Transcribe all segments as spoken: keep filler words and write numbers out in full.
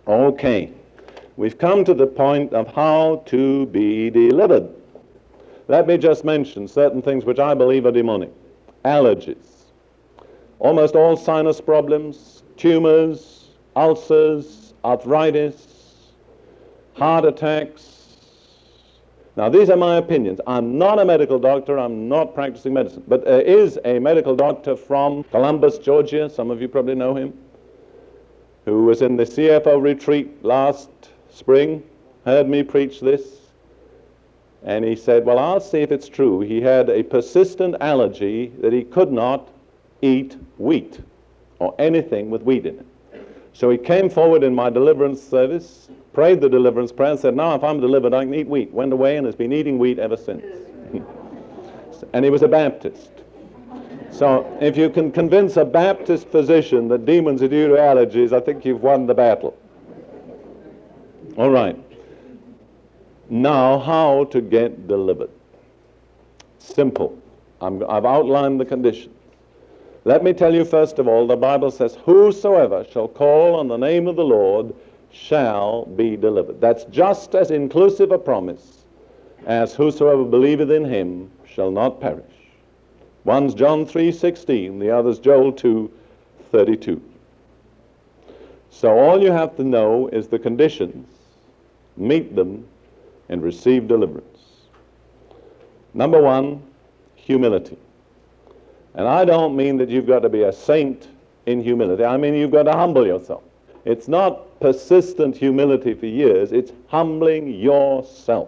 Okay, we've come to the point of how to be delivered. Let me just mention certain things which I believe are demonic. Allergies, almost all sinus problems, tumors, ulcers, arthritis, heart attacks. Now, these are my opinions. I'm not a medical doctor. I'm not practicing medicine. But there is a medical doctor from Columbus, Georgia. Some of you probably know him, who was in the C F O retreat last spring, heard me preach this, and he said, well, I'll see if it's true. He had a persistent allergy that he could not eat wheat or anything with wheat in it. So he came forward in my deliverance service, prayed the deliverance prayer, and said, now if I'm delivered, I can eat wheat. Went away and has been eating wheat ever since. And he was a Baptist. So if you can convince a Baptist physician that demons are due to allergies, I think you've won the battle. All right. Now, how to get delivered? Simple. I'm, I've outlined the conditions. Let me tell you first of all, the Bible says, whosoever shall call on the name of the Lord shall be delivered. That's just as inclusive a promise as whosoever believeth in him shall not perish. One's John three sixteen, the other's Joel two thirty-two. So all you have to know is the conditions, meet them, and receive deliverance. Number one, humility. And I don't mean that you've got to be a saint in humility. I mean you've got to humble yourself. It's not persistent humility for years. It's humbling yourself.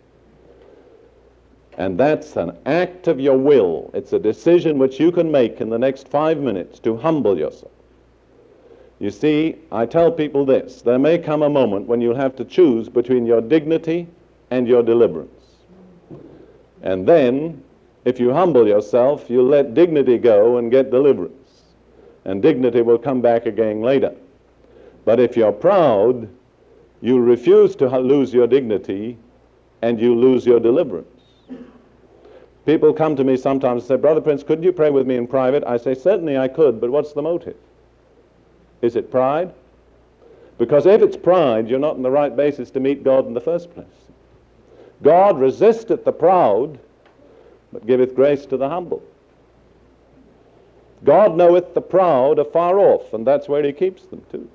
And that's an act of your will. It's a decision which you can make in the next five minutes to humble yourself. You see, I tell people this. There may come a moment when you'll have to choose between your dignity and your deliverance. And then, if you humble yourself, you'll let dignity go and get deliverance. And dignity will come back again later. But if you're proud, you'll refuse to lose your dignity and you lose your deliverance. People come to me sometimes and say, Brother Prince, couldn't you pray with me in private? I say, certainly I could, but what's the motive? Is it pride? Because if it's pride, you're not on the right basis to meet God in the first place. God resisteth the proud, but giveth grace to the humble. God knoweth the proud afar off, and that's where he keeps them too.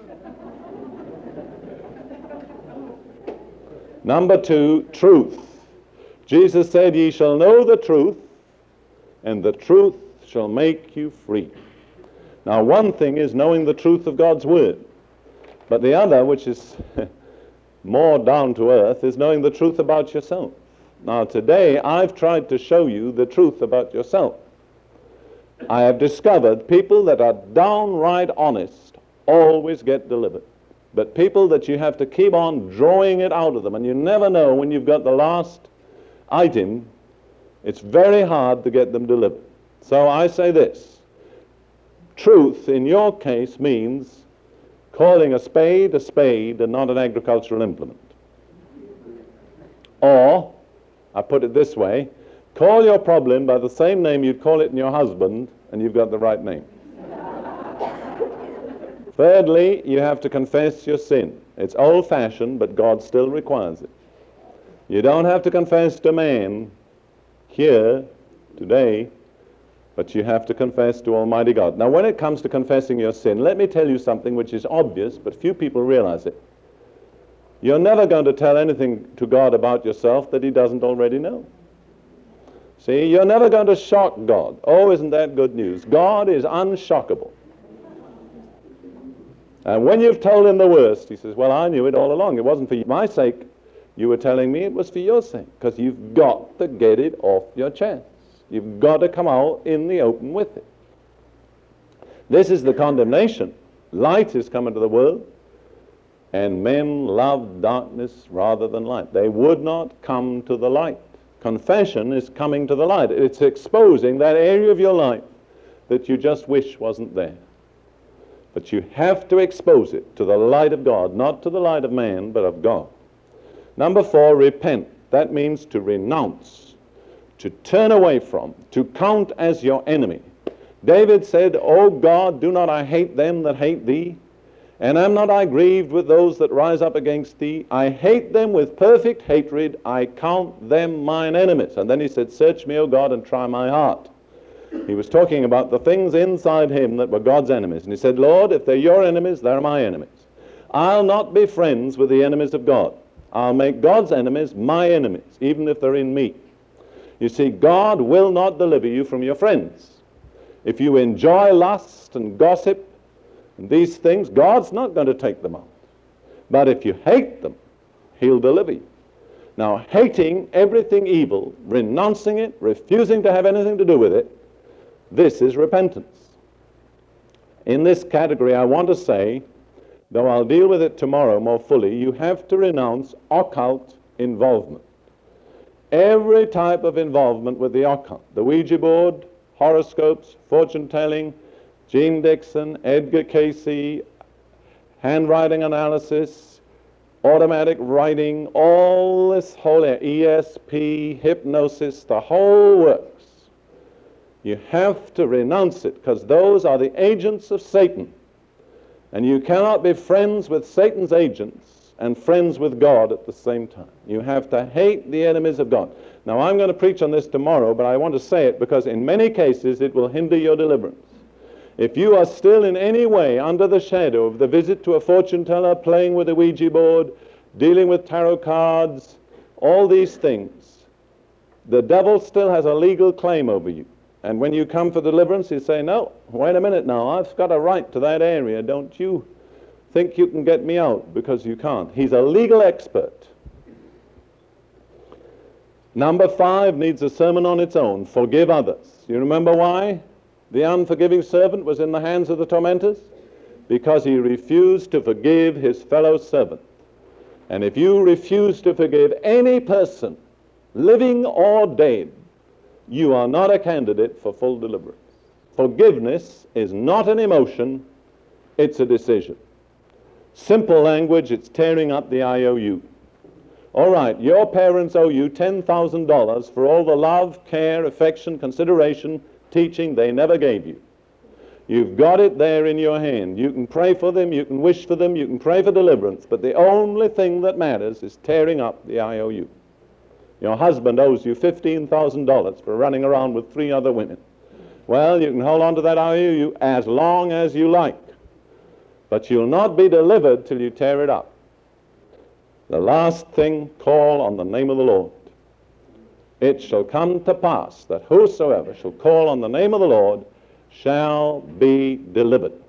Number two, truth. Jesus said, ye shall know the truth, and the truth shall make you free. Now, one thing is knowing the truth of God's word, but the other, which is more down to earth, is knowing the truth about yourself. Now, today, I've tried to show you the truth about yourself. I have discovered people that are downright honest always get delivered. But people that you have to keep on drawing it out of them, and you never know when you've got the last item, it's very hard to get them delivered. So I say this. Truth, in your case, means calling a spade a spade and not an agricultural implement. Or, I put it this way, call your problem by the same name you'd call it in your husband, and you've got the right name. Thirdly, you have to confess your sin. It's old-fashioned, but God still requires it. You don't have to confess to man here, today, but you have to confess to Almighty God. Now, when it comes to confessing your sin, let me tell you something which is obvious, but few people realize it. You're never going to tell anything to God about yourself that he doesn't already know. See, you're never going to shock God. Oh, isn't that good news? God is unshockable. And when you've told him the worst, he says, well, I knew it all along. It wasn't for my sake you were telling me, it was for your sake. Because you've got to get it off your chest. You've got to come out in the open with it. This is the condemnation. Light is come into the world, and men love darkness rather than light. They would not come to the light. Confession is coming to the light. It's exposing that area of your life that you just wish wasn't there. But you have to expose it to the light of God, not to the light of man, but of God. Number four, repent. That means to renounce, to turn away from, to count as your enemy. David said, O God, do not I hate them that hate thee? And am not I grieved with those that rise up against thee? I hate them with perfect hatred. I count them mine enemies. And then he said, search me, O God, and try my heart. He was talking about the things inside him that were God's enemies. And he said, Lord, if they're your enemies, they're my enemies. I'll not be friends with the enemies of God. I'll make God's enemies my enemies, even if they're in me. You see, God will not deliver you from your friends. If you enjoy lust and gossip and these things, God's not going to take them out. But if you hate them, he'll deliver you. Now, hating everything evil, renouncing it, refusing to have anything to do with it, this is repentance. In this category, I want to say, though I'll deal with it tomorrow more fully, you have to renounce occult involvement. Every type of involvement with the occult, the Ouija board, horoscopes, fortune-telling, Gene Dixon, Edgar Cayce, handwriting analysis, automatic writing, all this whole E S P, hypnosis, the whole works. You have to renounce it, because those are the agents of Satan. And you cannot be friends with Satan's agents and friends with God at the same time. You have to hate the enemies of God. Now, I'm going to preach on this tomorrow, but I want to say it because in many cases it will hinder your deliverance. If you are still in any way under the shadow of the visit to a fortune teller, playing with a Ouija board, dealing with tarot cards, all these things, the devil still has a legal claim over you. And when you come for deliverance, you say, no, wait a minute now, I've got a right to that area. Don't you think you can get me out? Because you can't. He's a legal expert. Number five needs a sermon on its own. Forgive others. You remember why the unforgiving servant was in the hands of the tormentors? Because he refused to forgive his fellow servant. And if you refuse to forgive any person, living or dead, you are not a candidate for full deliverance. Forgiveness is not an emotion, it's a decision. Simple language, it's tearing up the I O U. All right, your parents owe you ten thousand dollars for all the love, care, affection, consideration, teaching they never gave you. You've got it there in your hand. You can pray for them, you can wish for them, you can pray for deliverance, but the only thing that matters is tearing up the I O U. Your husband owes you fifteen thousand dollars for running around with three other women. Well, you can hold on to that I O U as long as you like, but you'll not be delivered till you tear it up. The last thing, call on the name of the Lord. It shall come to pass that whosoever shall call on the name of the Lord shall be delivered.